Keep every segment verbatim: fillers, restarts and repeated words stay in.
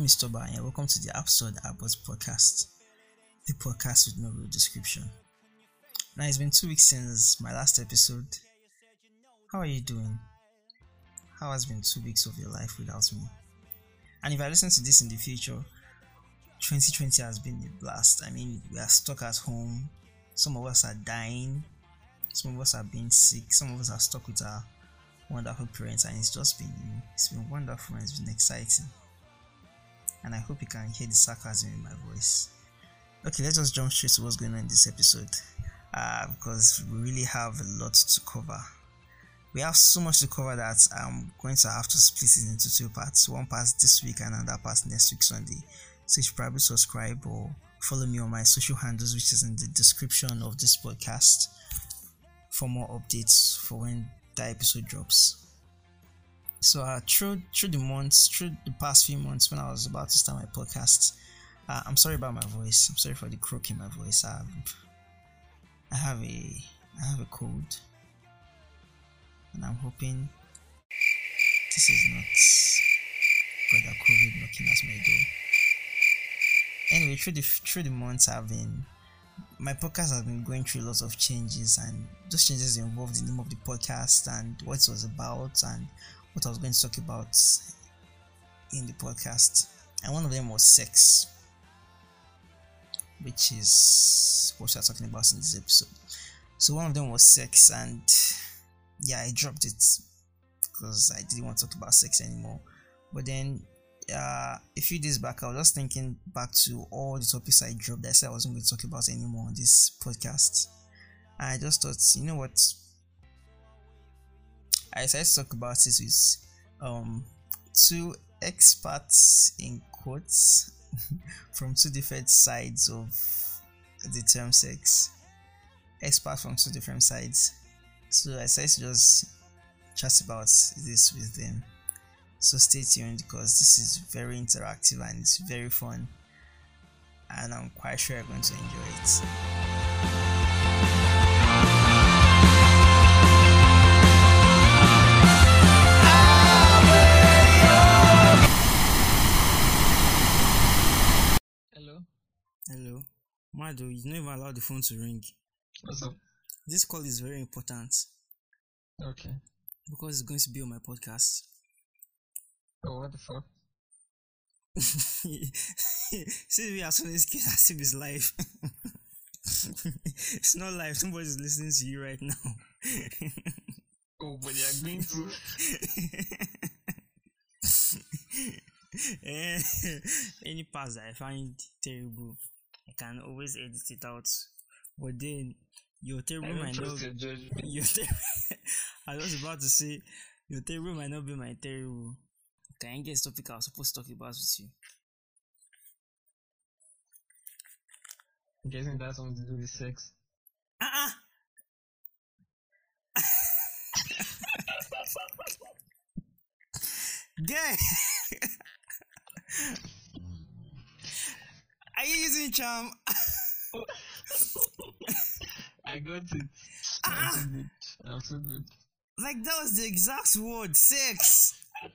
is Toba, and welcome to the Absurd Abbott podcast, the podcast with no real description. Now, it's been two weeks since my last episode. How are you doing? How has been two weeks of your life without me? And if I listen to this in the future, twenty twenty has been a blast. I mean, we are stuck at home. Some of us are dying. Some of us are being sick. Some of us are stuck with our wonderful parents, and it's just been it's been wonderful and it's been exciting. And I hope you can hear the sarcasm in my voice. Okay, let's just jump straight to what's going on in this episode, uh, because we really have a lot to cover. We have so much to cover that I'm going to have to split it into two parts. One part this week and another part next week Sunday. So you should probably subscribe or follow me on my social handles, which is in the description of this podcast, for more updates for when the episode drops. So uh, through through the months, through the past few months, when I was about to start my podcast, uh, I'm sorry about my voice. I'm sorry for the croak in my voice. I have, I have a I have a cold, and I'm hoping this is not brother COVID knocking at my door. Anyway, through the through the months, I've been my podcast has been going through lots of changes, and those changes involved the name of the podcast and what it was about and what I was going to talk about in the podcast. And one of them was sex, which is what we are talking about in this episode. So one of them was sex, and yeah, I dropped it because I didn't want to talk about sex anymore. But then uh, a few days back, I was just thinking back to all the topics I dropped that I said I wasn't going to talk about anymore on this podcast. And I just thought, you know what? I decided to talk about this with um, two experts in quotes from two different sides of the term sex. Experts from two different sides. So I decided to just chat about this with them. So stay tuned because this is very interactive and it's very fun. And I'm quite sure you're going to enjoy it. Hello, Mado, you don't even allow the phone to ring. What's up? This call is very important. Okay. Because it's going to be on my podcast. Oh, what the fuck? See me as soon as kid as if it's live. It's not live, somebody's listening to you right now. Oh, but you're going to. Any parts that I find terrible, I can always edit it out. But then your terrible might not. Your your ter- I was about to say your terrible might not be my terrible. Can I get a topic I was supposed to talk about with you? I'm guessing that's something to do with sex. Uh-uh. Guy. Are you using charm? I got it. I'm so good. I'm so good. Like that was the exact word, sex.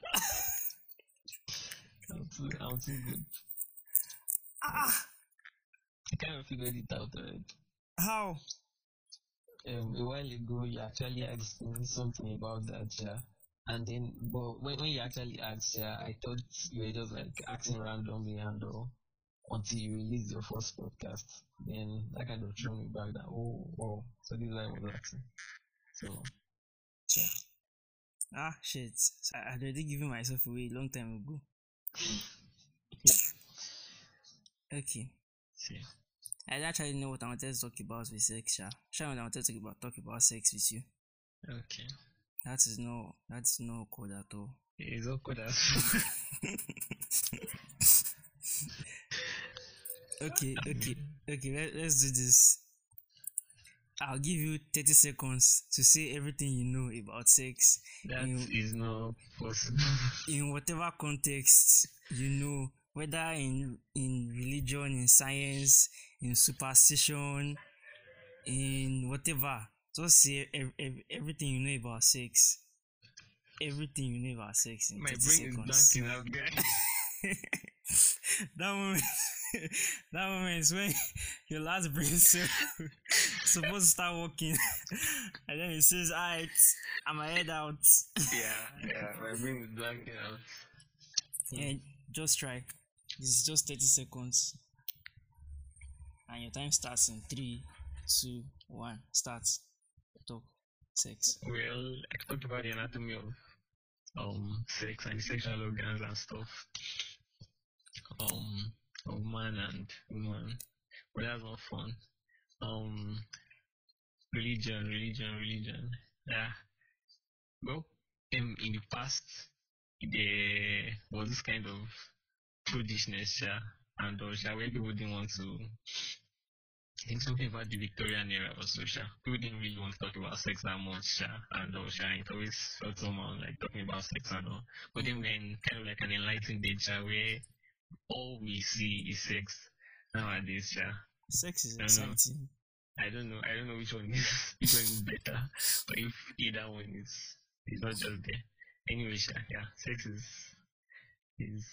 I'm too, I'm too good. Ah. I kind of figured it out already. How? Um, a while ago, you actually asked me something about that, yeah. And then, but when, when you actually asked, yeah, I thought you were just like acting randomly and all until you released your first podcast. Then that kind of threw me back that, oh, oh, so this is why I was asking. So, yeah. Ah, shit. I had already given myself away a long time ago. Okay. Yeah. I actually know what I wanted to talk about with sex, Sha. Sha, I wanted to talk about, talk about sex with you. Okay. That is no, that's no awkward at all. It is awkward as Okay, okay, okay, let, let's do this. I'll give you thirty seconds to say everything you know about sex. That in, is not possible. In whatever context you know, whether in in religion, in science, in superstition, in whatever. Just say ev- ev- everything you know about sex. Everything you know about sex in My thirty brain seconds. is blanking out, guy. that moment, that moment is when your last brain cell supposed to start working, and then it says, "Alright, I'm a head out." Yeah, yeah, my brain is blanking out. And just try. This is just thirty seconds, and your time starts in three, two, one. Start. Talk. Sex. Well, I talked about the anatomy of um sex and the sexual organs and stuff. Um, of man and woman. But that's not fun. Um, religion, religion, religion. Yeah. Well, in, in the past, there was this kind of prudishness, yeah, and also where people didn't want to. I think something about the Victorian era or so, yeah. People didn't really want to talk about sex that much, yeah, and also it always felt somehow like talking about sex and all. But then when kind of like an enlightened age, yeah, where all we see is sex nowadays, yeah. Sex is I don't know. exciting. I don't know. I don't know which one is which one is better, but if either one is is not just there. Anyway, yeah, yeah, sex is is.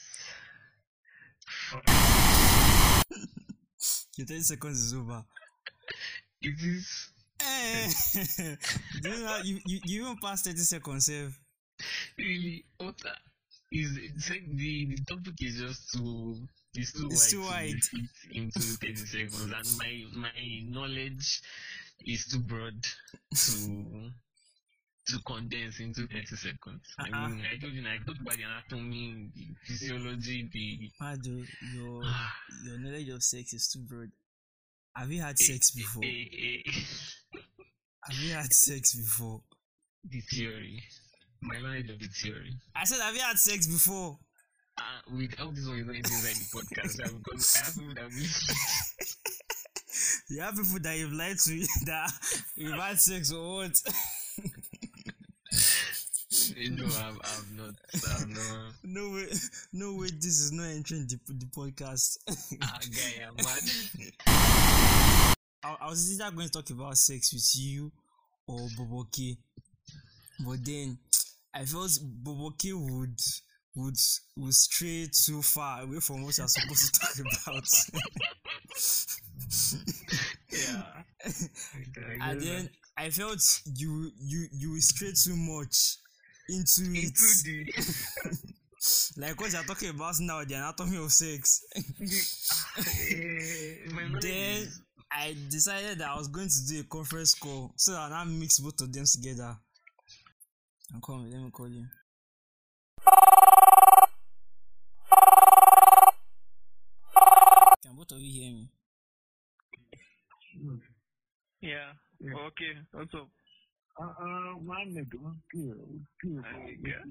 Your thirty seconds is over. It is. Eh. Do you know you, you, you even passed thirty seconds, Save? Really, what uh, is it's like the, the topic is just too it's too It's wide too to wide. fit into thirty seconds, and my my knowledge is too broad to to condense into thirty seconds. Uh-uh. I mean, I told you, I talked about the anatomy, the physiology, the Mado, your your knowledge of sex is too broad. Have you had sex before? eh, eh, eh, Have you had sex before? the theory, my knowledge of the theory. I said, have you had sex before? Uh, with all this one is not inside the podcast, uh, because I have people that will. You have people that you've lied to that you've had sex or what? No, I've, I've not. I've not. No way, no way. This is not entering the, the podcast. Ah, guy, I'm mad. I, I was either going to talk about sex with you or Boboke, but then I felt Boboke would would would stray too far away from what you're supposed to talk about. Yeah. And then I felt you you you will stray too much into it. Into the. Like what you're talking about now, the anatomy of sex. Then I decided that I was going to do a conference call so that I mix both of them together. I'm coming, let me call you. Can both of you hear me? Yeah. Yeah. Okay. What's up? Uh, uh, my nigga, what's good? What's good? My nigga.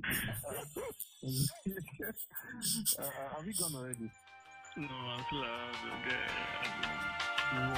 uh, uh, have you gone already? No, I'm still around. Okay. No.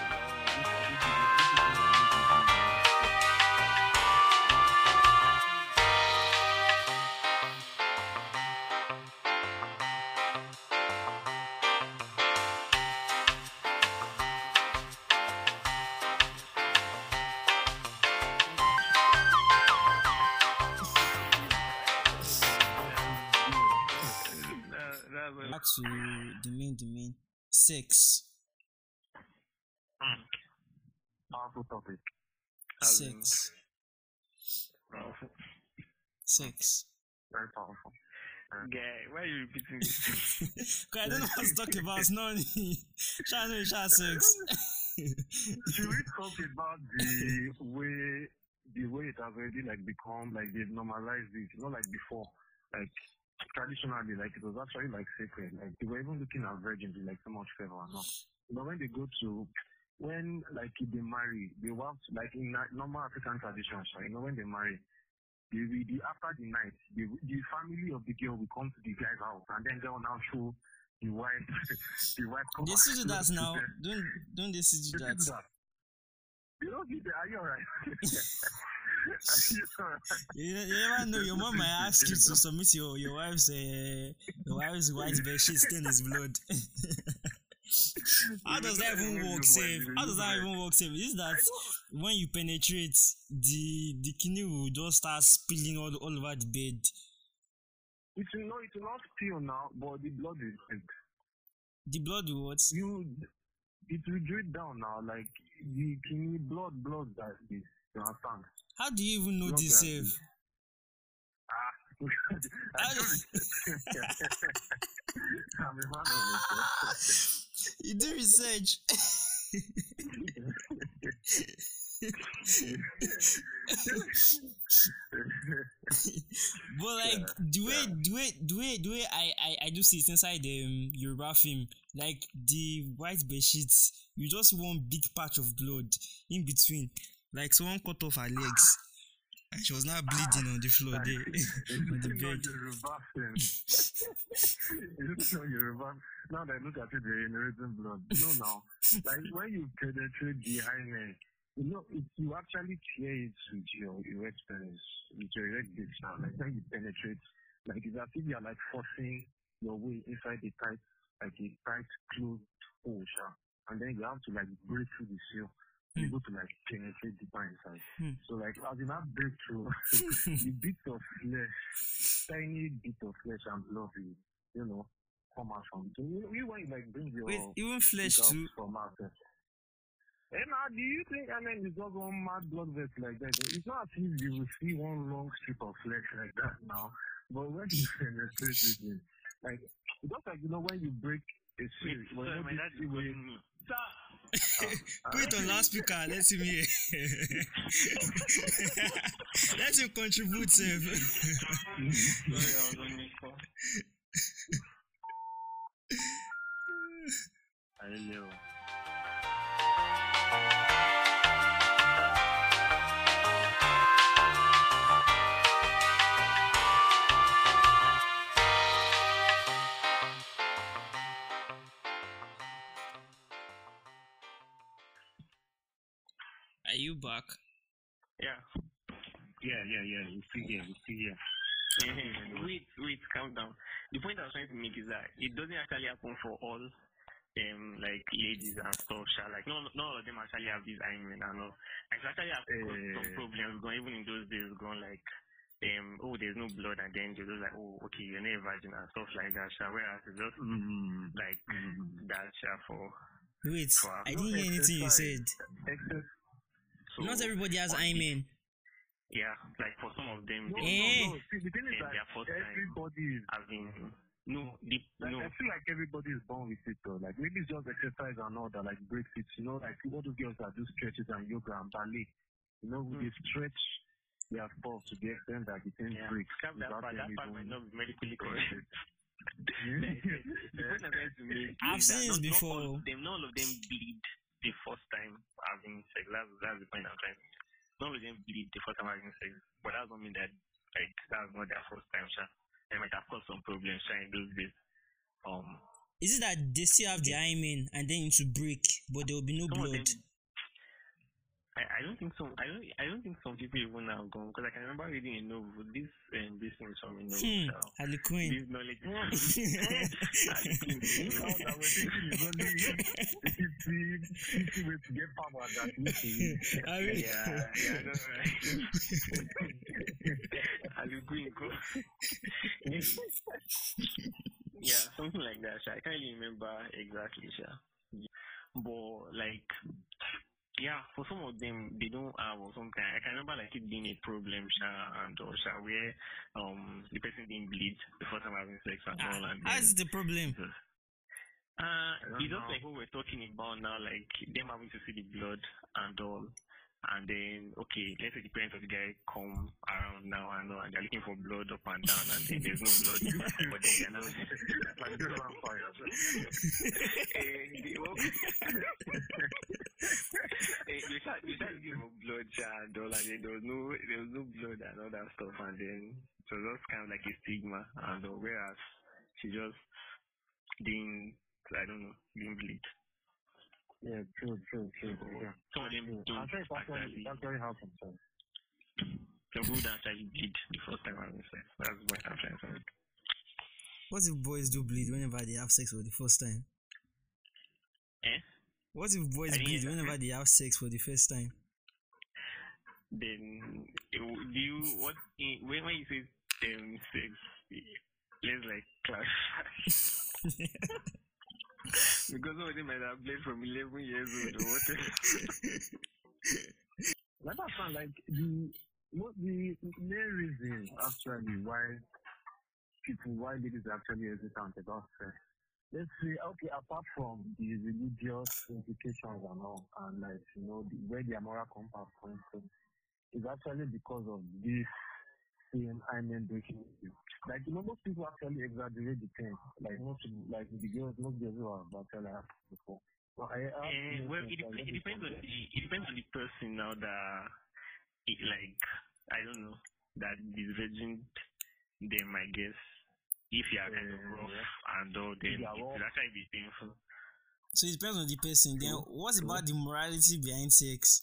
Back to the main, the main. Sex. Powerful topic. Sex. Powerful. Sex. Very powerful. Guy, why are you repeating this? Cause I don't know what to talk about. It's not me. Try to try sex. Should we talk about the way the way it has already like become like they've normalized it, not like before, like traditionally, like it was actually like sacred. Like they were even looking at virgins with like so much favor and all. But when they go to when like they marry, they want like in na- normal African traditions, right? You know when they marry, they will the after the night, the the family of the girl will come to the guy's house and then they will now show the wife the wife come They back still do that to now. them. Don't don't they still do They that? do that. You don't need that. Are you alright? Are you alright? You, you never know. Your mom might ask you to submit your your wife's uh, your wife's white bed sheet stain his blood. How does that even work, safe? How does that even work, safe? Is that when you penetrate, the the kidney will just start spilling all all over the bed? it will not, it will not spill now, but the blood is like, The blood will what? you, it will drip down now, like the kidney blood, blood that is, you understand? How do you even know Blood this, that Save? is- Ah, I How do do- I'm a man of research. You do research. But like the way the way the way the way I, I, I do see it inside the um, Yoruba film, like the white bed sheets, you just see one big patch of blood in between. Like someone cut off her legs. And she was now bleeding on the floor there on the It's not bed. Yoruba film. It's not Yoruba. Now that I look at it, they're generating blood. No, now, like when you penetrate the hymen, you know, if you actually tear it with your erect penis, with your erect dick now, like when you penetrate, like it's as if you're like forcing your way inside a tight, like a tight, closed hole, sha. And then you have to like break through the seal. You Hmm. go to like penetrate deeper inside. Hmm. So like as in that breakthrough, the bit of flesh, tiny bit of flesh and blood will, you know, come out from it. So you, you when you like bring your Wait, even flesh dick out too. from out. eh. And now, do you think I mean it's just one mad blood vessel like that? It's not as if you will see one long strip of flesh like that now. But when you penetrate with it, like it's just like you know when you break a seal, Wait, when sorry, you my know dad this is way, calling me. Sir! Put it on loudspeaker. Let him hear. Let him contribute, Save. Sorry, I was on this call. I don't know. Are you back? Yeah. Yeah, yeah, yeah. We see here, we see here. wait, wait, calm down. The point I was trying to make is that it doesn't actually happen for all um like ladies and stuff. Sha. Like no none of them actually have these hymen and all. Like, it actually have caused some Eh. problems going even in those days going like um oh there's no blood and then they're just like, oh okay, you're not a virgin and stuff like that. Sha. Whereas it's just Mm, like mm. that sha, for Wait, Wow. I didn't hear anything you said. Excess. so Not everybody has on hymen. yeah, like for some of them No, they Eh. no, no. See, the thing is Eh, that their first time. everybody is having no deep like no I feel like everybody is born with it though. Like maybe it's just exercise and all that, like breaks it. You know, like all those girls that do stretches and yoga and ballet. You know, Mm. they stretch their stuff to the extent that it can yeah. break. Scrap that without part. That them part might even- not be medically correct. The Yeah. point I'm trying to make I've is that seen this not, not before. all of them, not all of them bleed the first time having sex. That's, that's the point I'm trying to make. Not all of them bleed the first time having sex, but that doesn't mean that like that's not their first time. Sha. They might have caused some problems sha, in those days. Um, Is it that they still have the hymen and then it will break, but there will be no some of blood? them, I, I don't think so. I don't. I don't think some people even have gone because I can remember reading a novel. This um, this thing from a novel. Hmm, sha. Harley Quinn. This knowledge. All that we're thinking is only fifty, fifty ways to get power that we need to use. I mean, Yeah, yeah, I know, right? I'll agree, go. Yeah, something like that, sha. I can't really remember exactly, sha. But, like, yeah, for some of them, they don't have or something. I can remember, like, it being a problem, sha, and or, sha, where um, the person didn't bleed the first time having sex and all. And how then, is it the problem? uh, don't it's just know. like what we're talking about now, like them having to see the blood and all. And then, okay, let's say the parents of the guy come around now and all, and they're looking for blood up and down, and then there's no blood. But then they're not. Like they're on fire. Eh, they won't- Eh, they start they start looking for blood sha, and all, and then there was no there was no blood and all that stuff, and then it was just kind of like a stigma, and all, whereas she just didn't, I don't know, didn't bleed. Yeah, true, true, true. Yeah. Some of them True. don't I think that's very, actually, that's very helpful. So. some people don't actually bleed the first time having sex. That's what I'm trying to say. What if boys do bleed whenever they have sex for the first time? Eh? What if boys I didn't bleed hear that. whenever they have sex for the first time? Then eh, do you what eh, when when you say um sex, eh, Let's like clash. Because some of them might have played from eleven years old or whatever. Like that's not like the what the main reason actually why people why ladies are actually hesitant about sex. Let's say okay, apart from the religious implications and all, and like you know the, where their moral compass comes from, is actually because of this same hymen breaking issue. Like you know, most people actually exaggerate the thing. Like most people, like the girls, most girls who have actually asked before. But I asked Eh, most well, girls, it, like, dep- let it me depends on compare. the it depends on the person now that it, like I don't know that is virgin them I guess if you are kind of Uh, rough yeah. and all then If you are it will rough. actually be painful. So it depends on the person. Then True, what true. about the morality behind sex?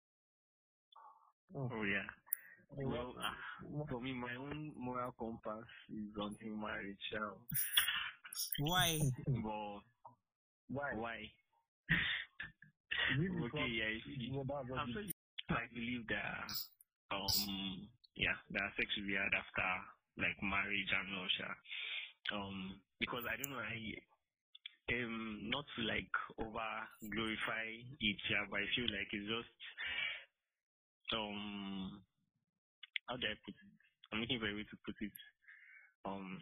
Oh, Oh yeah. yeah. Well, uh, for me, my own moral compass is until marriage. Uh, Why? but Why? why? Is it Okay, because yeah, if you, well, that's what I'm you- sure you I believe that um yeah that sex should be had after like marriage and all sure. Um because I don't know I um not to like over glorify it yeah, but I feel like it's just um how do I put it? I'm looking for a way to put it. Um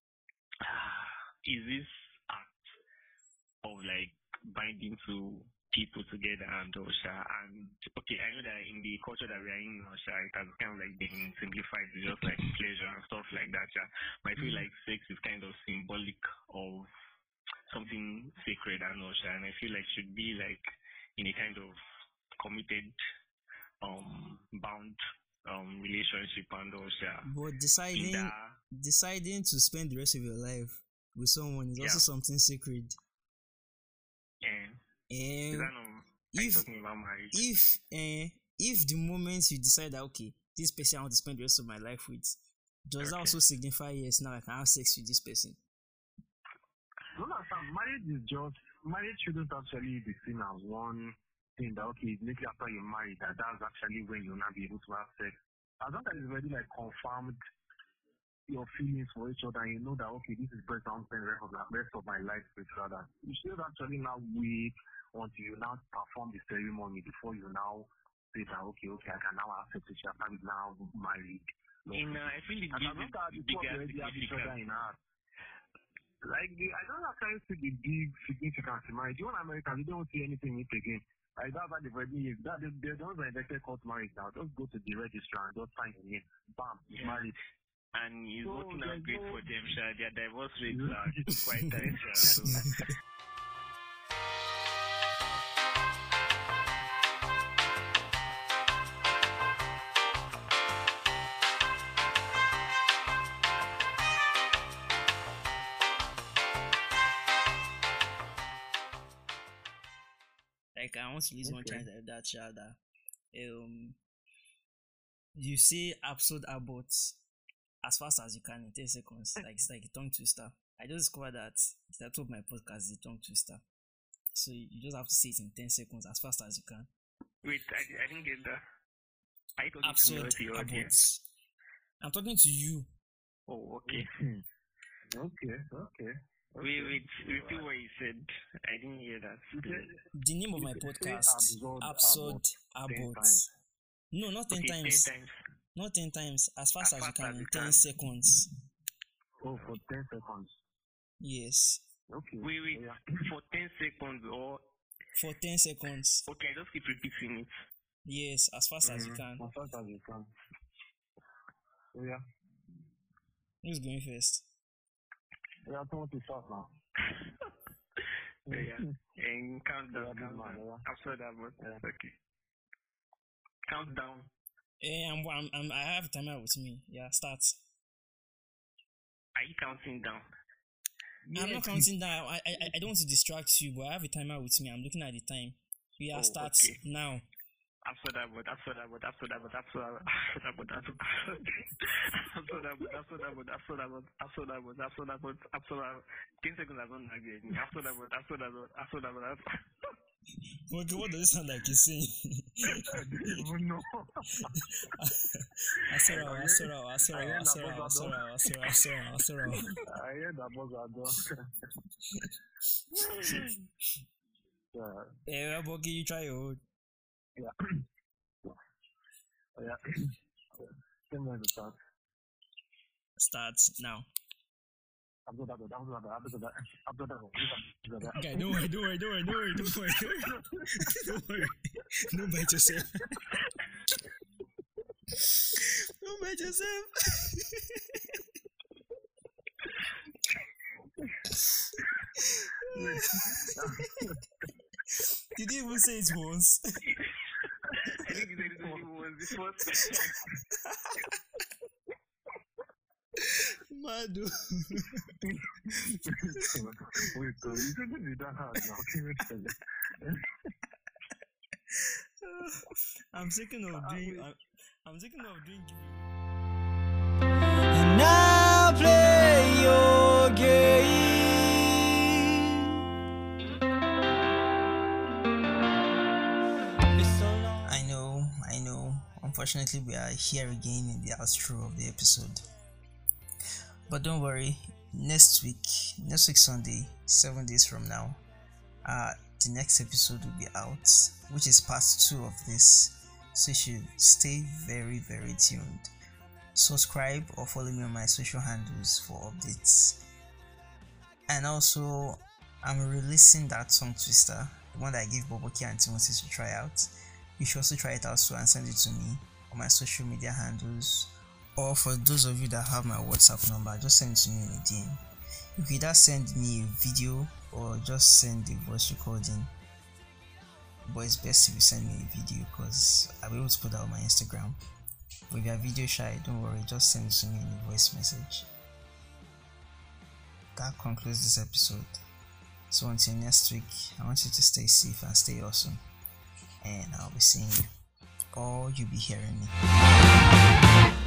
is this act of like binding to people together and Osha and okay, I know that in the culture that we are in Osha, it has kind of like been simplified to just like pleasure and stuff like that. Yeah. But I feel like sex is kind of symbolic of something sacred and Osha, and I feel like should be like in a kind of committed um bound um relationship and Osha. But In deciding that deciding to spend the rest of your life with someone is also Yeah. something sacred. eh, And is that not are you if talking about marriage? if uh, if the moment you decide that okay, this person I want to spend the rest of my life with, does that Okay. also signify yes now I can have sex with this person? No, no, Sam, marriage is just marriage shouldn't actually be seen as one thing that okay, immediately after you're married, that that's actually when you'll not be able to have sex. As long as it's already like confirmed your feelings for each other, and you know that okay, this is the person I'm spending the rest of the rest of my life with rather. You should actually now wait until you now perform the ceremony before you now say that okay, okay, I can now have sex with you after we now married. No, In uh, I feel it and gives as long it as the two of you bigger already have each other significance. in heart. Like the, I don't actually see the big significance in marriage. Even Americans, they don't see anything in it again. Like that's why they've already that they, they don't invented court marriage now. Just go to the registrar and just sign your name. Bam, Yeah. married. And it's So working out there's great no- for them, sha. Their divorce rates are quite high, sha. So Like I want to use one Okay. chance like that child that um you say absurd aborts as fast as you can in ten seconds. Like it's like a tongue twister. I just discovered that the title of my podcast is a tongue twister. So you you just have to say it in ten seconds as fast as you can. wait, I, I didn't get that. Are you talking to me Absurd or to your audience? aborts. I'm talking to you. Oh, okay. Okay, okay. Wait, wait, repeat what you said. I didn't hear that. The name of You my can say podcast, absurd Absurd ten Aborts. times. No, not ten Okay, times. ten times. Not ten times. As fast As as you fast can as in you ten can. seconds. Oh, for ten seconds. Yes. Okay. Wait, wait, Yeah. for ten seconds or For ten seconds. okay, just keep repeating it. Yes, as fast as you Mhm. can. As fast as you can. So, yeah. Who's going first? We are going to start now. Yeah. And count Yeah, down, big count man, down. yeah. After that, but Yeah. okay. Count down. Eh, I'm, I'm, I'm, I have a timer with me. Yeah, start. Are you counting down? I'm not counting down. I, I, I don't want to distract you, but I have a timer with me. I'm looking at the time. Yeah, Oh, start okay. now. After that, but after that, but after that, but after that, after that, but after that, but after that, but after that, but after that, but after that, but after that, ten seconds has not agreed. After that, but after that, but after that, but after Okay, what does it sound like he's saying? I don't even know. Asura, Asura, Asura, Asura, Asura, Asura, Asura, Asura. I hear that was a dog. Yeah, Boki, you try your own. Yeah. Yeah. Ten minutes start. Start now. After that, after that, after that, after that. Okay, don't worry, don't worry, don't worry, don't worry, don't worry, don't worry. Don't bite yourself. Don't bite yourself. Did you even say it once? I think you said it only once before. Madu. Wait, so you shouldn't be that hard now. I'm thinking of doing. I'm, I'm thinking of doing. And now play your game. It's so long. I know, I know. Unfortunately, we are here again in the outro of the episode. But don't worry, next week, next week Sunday, seven days from now, uh, the next episode will be out, which is part two of this. So you should stay very, very tuned. Subscribe or follow me on my social handles for updates. And also, I'm releasing that tongue twister, the one that I gave Boboki and Timothy to try out. You should also try it out too and send it to me on my social media handles. Or for those of you that have my WhatsApp number, just send it to me in a D M. You can either send me a video or just send a voice recording. But it's best if you send me a video because I'll be able to put that on my Instagram. But if you are video shy, don't worry, just send it to me in a voice message. That concludes this episode. So until next week, I want you to stay safe and stay awesome. And I'll be seeing you. Or you'll be hearing me.